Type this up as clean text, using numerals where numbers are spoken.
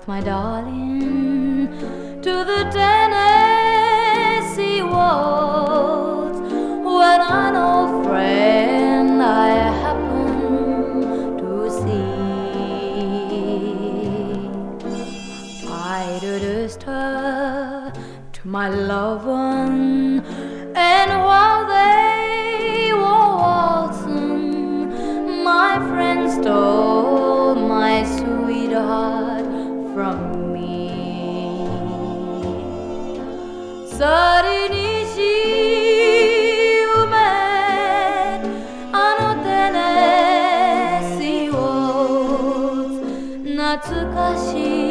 my darling, to the Tennessee waltz, when an old friend I happen to see. I introduced her to my loved one, and while they were waltzing, my friend stole my sweetheart from me. それにし埋めあのテネシーを懐かしい